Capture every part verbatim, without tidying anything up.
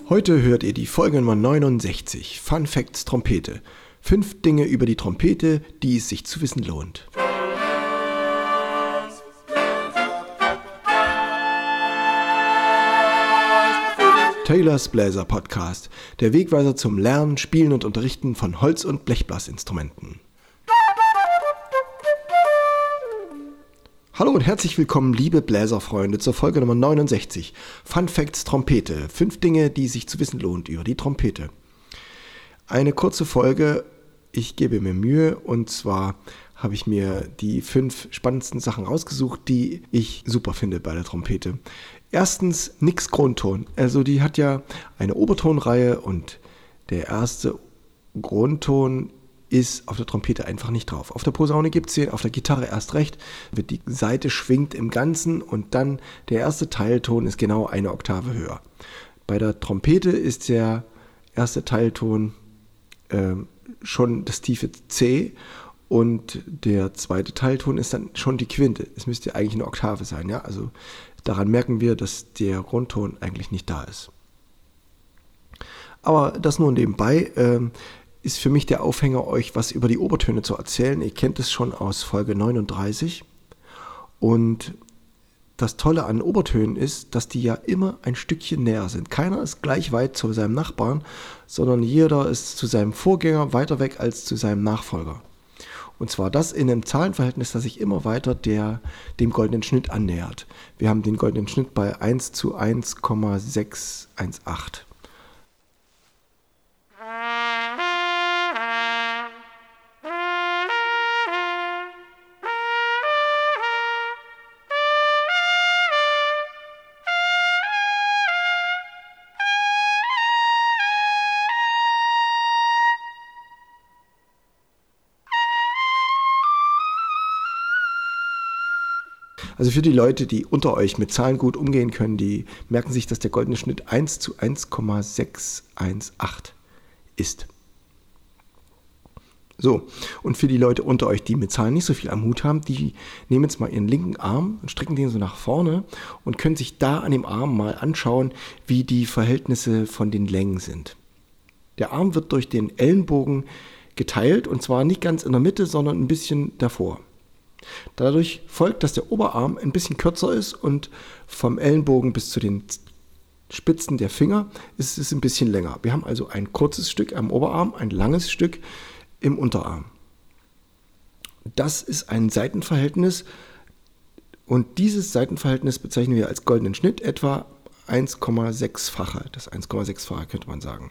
Heute hört ihr die Folge Nummer neunundsechzig, Fun Facts Trompete. Fünf Dinge über die Trompete, die es sich zu wissen lohnt. Taylors Bläser Podcast, der Wegweiser zum Lernen, Spielen und Unterrichten von Holz- und Blechblasinstrumenten. Hallo und herzlich willkommen, liebe Bläserfreunde, zur Folge Nummer neunundsechzig. Fun Facts Trompete. Fünf Dinge, die es sich zu wissen lohnt über die Trompete. Eine kurze Folge, ich gebe mir Mühe, und zwar habe ich mir die fünf spannendsten Sachen rausgesucht, die ich super finde bei der Trompete. Erstens, nix Grundton. Also die hat ja eine Obertonreihe und der erste Grundton ist auf der Trompete einfach nicht drauf. Auf der Posaune gibt es den, auf der Gitarre erst recht, wird die Saite schwingt im Ganzen und dann der erste Teilton ist genau eine Oktave höher. Bei der Trompete ist der erste Teilton äh, schon das tiefe C und der zweite Teilton ist dann schon die Quinte. Es müsste eigentlich eine Oktave sein, ja. Also daran merken wir, dass der Grundton eigentlich nicht da ist. Aber das nur nebenbei. Ähm, ist für mich der Aufhänger, euch was über die Obertöne zu erzählen. Ihr kennt es schon aus Folge neununddreißig. Und das Tolle an Obertönen ist, dass die ja immer ein Stückchen näher sind. Keiner ist gleich weit zu seinem Nachbarn, sondern jeder ist zu seinem Vorgänger weiter weg als zu seinem Nachfolger. Und zwar das in einem Zahlenverhältnis, das sich immer weiter der, dem goldenen Schnitt annähert. Wir haben den goldenen Schnitt bei eins zu eins Komma sechs eins acht. Also für die Leute, die unter euch mit Zahlen gut umgehen können, die merken sich, dass der goldene Schnitt eins zu eins Komma sechs eins acht ist. So, und für die Leute unter euch, die mit Zahlen nicht so viel am Hut haben, die nehmen jetzt mal ihren linken Arm und strecken den so nach vorne und können sich da an dem Arm mal anschauen, wie die Verhältnisse von den Längen sind. Der Arm wird durch den Ellenbogen geteilt und zwar nicht ganz in der Mitte, sondern ein bisschen davor. Dadurch folgt, dass der Oberarm ein bisschen kürzer ist und vom Ellenbogen bis zu den Spitzen der Finger ist es ein bisschen länger. Wir haben also ein kurzes Stück am Oberarm, ein langes Stück im Unterarm. Das ist ein Seitenverhältnis und dieses Seitenverhältnis bezeichnen wir als goldenen Schnitt, etwa eins Komma sechs-fache. Das eins Komma sechs-fache könnte man sagen.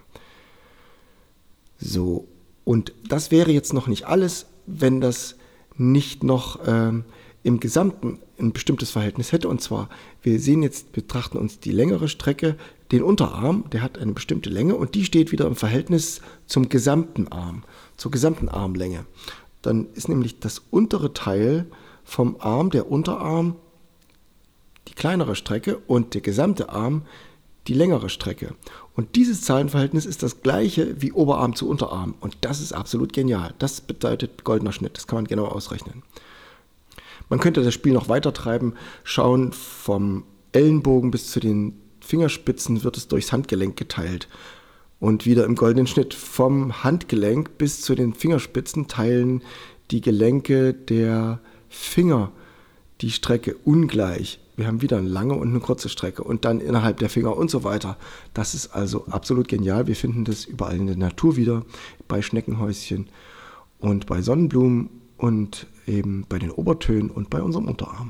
So, und das wäre jetzt noch nicht alles, wenn das nicht noch ähm, im Gesamten ein bestimmtes Verhältnis hätte. Und zwar, wir sehen jetzt, betrachten uns die längere Strecke, den Unterarm, der hat eine bestimmte Länge und die steht wieder im Verhältnis zum gesamten Arm, zur gesamten Armlänge. Dann ist nämlich das untere Teil vom Arm, der Unterarm, die kleinere Strecke und der gesamte Arm die längere Strecke. Und dieses Zahlenverhältnis ist das gleiche wie Oberarm zu Unterarm. Und das ist absolut genial. Das bedeutet goldener Schnitt. Das kann man genau ausrechnen. Man könnte das Spiel noch weiter treiben. Schauen, vom Ellenbogen bis zu den Fingerspitzen wird es durchs Handgelenk geteilt. Und wieder im goldenen Schnitt. Vom Handgelenk bis zu den Fingerspitzen teilen die Gelenke der Finger die Strecke ungleich. Wir haben wieder eine lange und eine kurze Strecke und dann innerhalb der Finger und so weiter. Das ist also absolut genial. Wir finden das überall in der Natur wieder, bei Schneckenhäuschen und bei Sonnenblumen und eben bei den Obertönen und bei unserem Unterarm.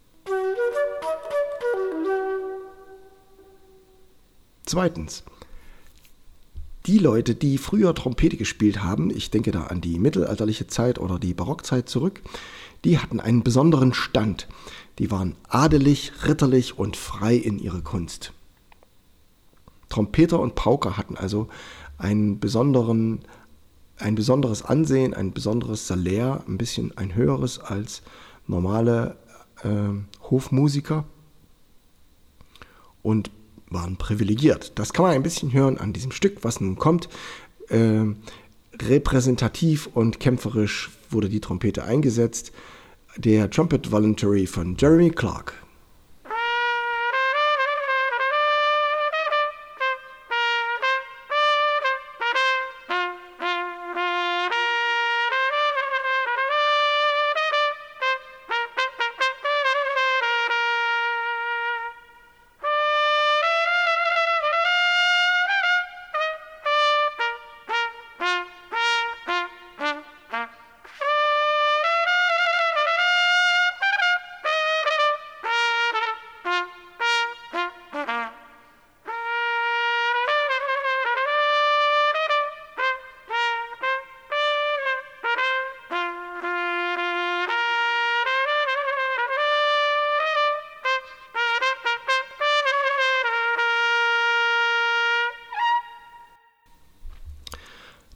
Zweitens. Die Leute, die früher Trompete gespielt haben, ich denke da an die mittelalterliche Zeit oder die Barockzeit zurück, die hatten einen besonderen Stand. Die waren adelig, ritterlich und frei in ihrer Kunst. Trompeter und Pauker hatten also einen besonderen, ein besonderes Ansehen, ein besonderes Salär, ein bisschen ein höheres als normale äh, Hofmusiker und waren privilegiert. Das kann man ein bisschen hören an diesem Stück, was nun kommt. Äh, repräsentativ und kämpferisch wurde die Trompete eingesetzt. Der Trumpet Voluntary von Jeremy Clark.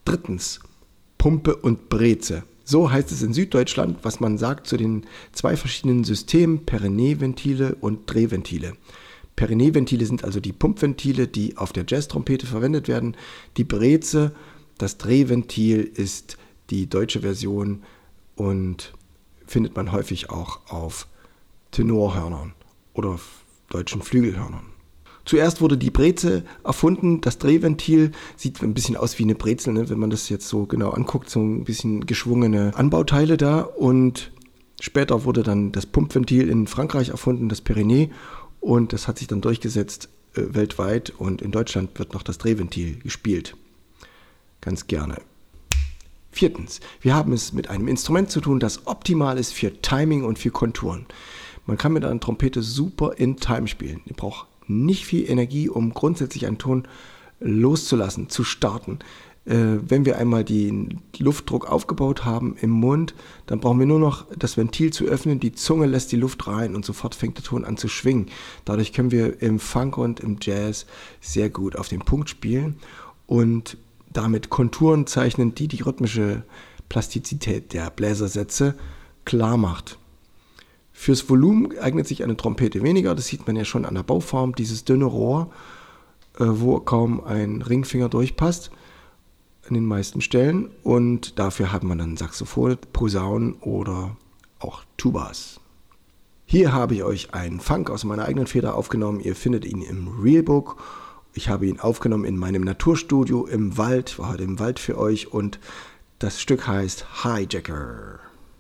Drittens, Pumpe und Breze. So heißt es in Süddeutschland, was man sagt zu den zwei verschiedenen Systemen, Perineeventile und Drehventile. Perineeventile sind also die Pumpventile, die auf der Jazztrompete verwendet werden. Die Breze, das Drehventil, ist die deutsche Version und findet man häufig auch auf Tenorhörnern oder deutschen Flügelhörnern. Zuerst wurde die Breze erfunden, das Drehventil sieht ein bisschen aus wie eine Brezel, ne? Wenn man das jetzt so genau anguckt, so ein bisschen geschwungene Anbauteile da, und später wurde dann das Pumpventil in Frankreich erfunden, das Périnée, und das hat sich dann durchgesetzt äh, weltweit, und in Deutschland wird noch das Drehventil gespielt. Ganz gerne. Viertens, wir haben es mit einem Instrument zu tun, das optimal ist für Timing und für Konturen. Man kann mit einer Trompete super in Time spielen. Ihr braucht nicht viel Energie, um grundsätzlich einen Ton loszulassen, zu starten. Äh, wenn wir einmal den Luftdruck aufgebaut haben im Mund, dann brauchen wir nur noch das Ventil zu öffnen, die Zunge lässt die Luft rein und sofort fängt der Ton an zu schwingen. Dadurch können wir im Funk und im Jazz sehr gut auf den Punkt spielen und damit Konturen zeichnen, die die rhythmische Plastizität der Bläsersätze klar macht. Fürs Volumen eignet sich eine Trompete weniger, das sieht man ja schon an der Bauform, dieses dünne Rohr, äh, wo kaum ein Ringfinger durchpasst, an den meisten Stellen, und dafür hat man dann Saxophon, Posaunen oder auch Tubas. Hier habe ich euch einen Funk aus meiner eigenen Feder aufgenommen, ihr findet ihn im Realbook. Ich habe ihn aufgenommen in meinem Naturstudio im Wald, war heute im Wald für euch, und das Stück heißt Hijacker.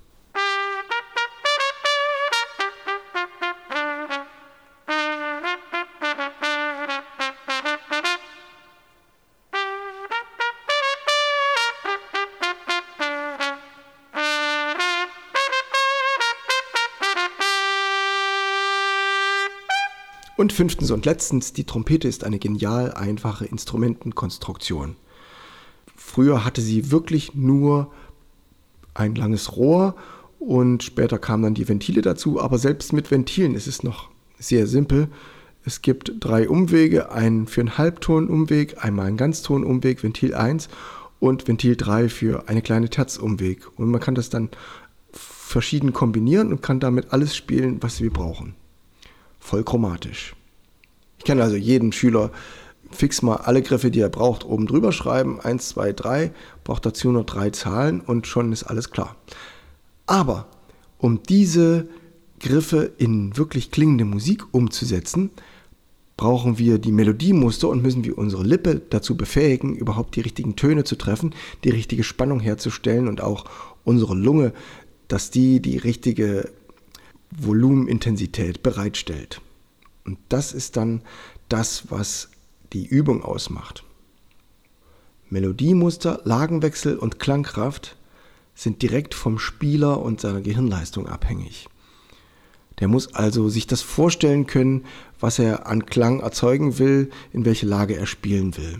Und fünftens und letztens, die Trompete ist eine genial einfache Instrumentenkonstruktion. Früher hatte sie wirklich nur ein langes Rohr und später kamen dann die Ventile dazu, aber selbst mit Ventilen ist es noch sehr simpel. Es gibt drei Umwege, einen für einen Halbtonumweg, einmal einen Ganztonumweg, Ventil eins und Ventil drei für eine kleine Terzumweg. Und man kann das dann verschieden kombinieren und kann damit alles spielen, was wir brauchen. Voll chromatisch. Ich kann also jedem Schüler fix mal alle Griffe, die er braucht, oben drüber schreiben. eins, zwei, drei, braucht dazu nur drei Zahlen und schon ist alles klar. Aber um diese Griffe in wirklich klingende Musik umzusetzen, brauchen wir die Melodiemuster und müssen wir unsere Lippe dazu befähigen, überhaupt die richtigen Töne zu treffen, die richtige Spannung herzustellen und auch unsere Lunge, dass die die richtige Volumenintensität bereitstellt. Und das ist dann das, was die Übung ausmacht. Melodiemuster, Lagenwechsel und Klangkraft sind direkt vom Spieler und seiner Gehirnleistung abhängig. Der muss also sich das vorstellen können, was er an Klang erzeugen will, in welche Lage er spielen will.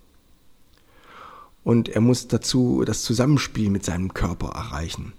Und er muss dazu das Zusammenspiel mit seinem Körper erreichen.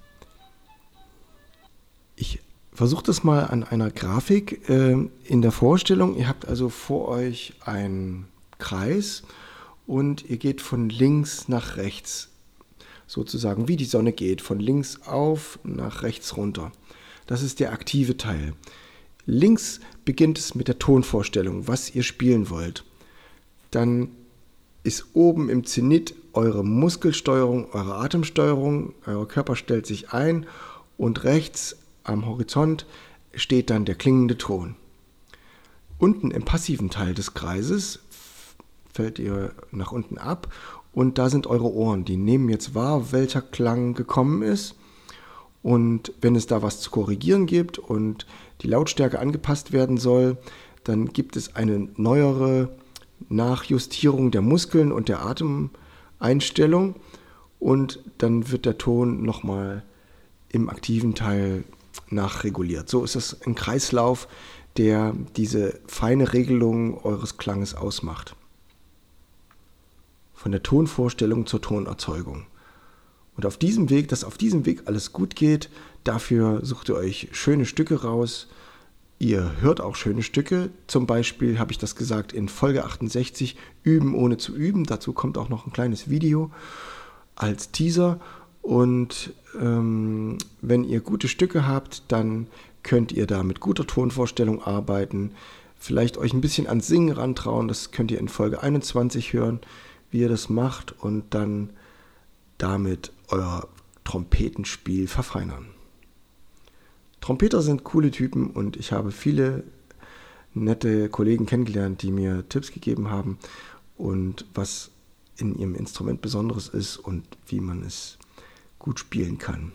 Ich versucht das mal an einer Grafik äh, in der Vorstellung. Ihr habt also vor euch einen Kreis und ihr geht von links nach rechts, sozusagen wie die Sonne geht, von links auf nach rechts runter. Das ist der aktive Teil. Links beginnt es mit der Tonvorstellung, was ihr spielen wollt. Dann ist oben im Zenit eure Muskelsteuerung, eure Atemsteuerung, euer Körper stellt sich ein, und rechts am Horizont steht dann der klingende Ton. Unten im passiven Teil des Kreises fällt ihr nach unten ab und da sind eure Ohren. Die nehmen jetzt wahr, welcher Klang gekommen ist, und wenn es da was zu korrigieren gibt und die Lautstärke angepasst werden soll, dann gibt es eine neuere Nachjustierung der Muskeln und der Atemeinstellung und dann wird der Ton nochmal im aktiven Teil nachreguliert. So ist es ein Kreislauf, der diese feine Regelung eures Klanges ausmacht. Von der Tonvorstellung zur Tonerzeugung. Und auf diesem Weg, dass auf diesem Weg alles gut geht, dafür sucht ihr euch schöne Stücke raus, Ihr hört auch schöne Stücke. Zum Beispiel habe ich das gesagt in Folge achtundsechzig, Üben ohne zu üben. Dazu kommt auch noch ein kleines Video als Teaser. Und ähm, wenn ihr gute Stücke habt, dann könnt ihr da mit guter Tonvorstellung arbeiten. Vielleicht euch ein bisschen ans Singen rantrauen. Das könnt ihr in Folge einundzwanzig hören, wie ihr das macht. Und dann damit euer Trompetenspiel verfeinern. Trompeter sind coole Typen und ich habe viele nette Kollegen kennengelernt, die mir Tipps gegeben haben und was in ihrem Instrument Besonderes ist und wie man es gut spielen kann.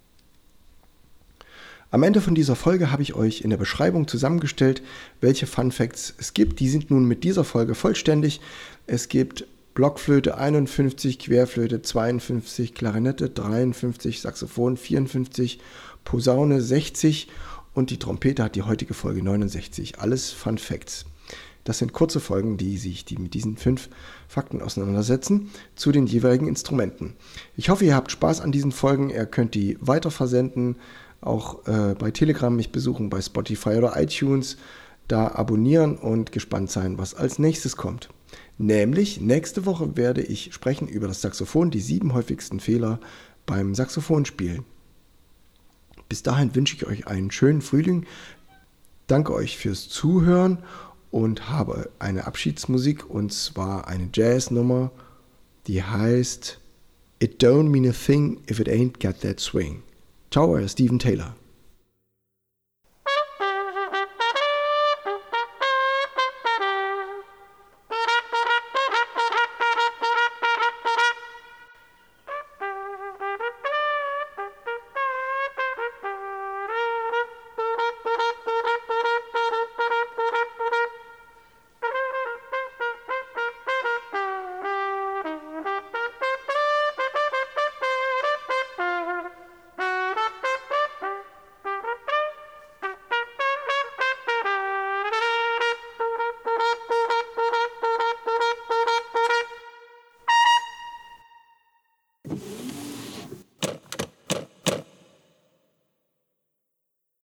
Am Ende von dieser Folge habe ich euch in der Beschreibung zusammengestellt, welche Fun Facts es gibt. Die sind nun mit dieser Folge vollständig. Es gibt Blockflöte einundfünfzig, Querflöte zweiundfünfzig, Klarinette dreiundfünfzig, Saxophon vierundfünfzig, Posaune sechzig und die Trompete hat die heutige Folge neunundsechzig. Alles Fun Facts. Das sind kurze Folgen, die sich die mit diesen fünf Fakten auseinandersetzen zu den jeweiligen Instrumenten. Ich hoffe, ihr habt Spaß an diesen Folgen. Ihr könnt die weiter versenden, auch äh, bei Telegram mich besuchen, bei Spotify oder iTunes. Da abonnieren und gespannt sein, was als nächstes kommt. Nämlich, nächste Woche werde ich sprechen über das Saxophon, die sieben häufigsten Fehler beim Saxophonspielen. Bis dahin wünsche ich euch einen schönen Frühling. Danke euch fürs Zuhören und habe eine Abschiedsmusik und zwar eine Jazznummer, die heißt It Don't Mean a Thing If It Ain't Got That Swing. Ciao, euer Steven Taylor.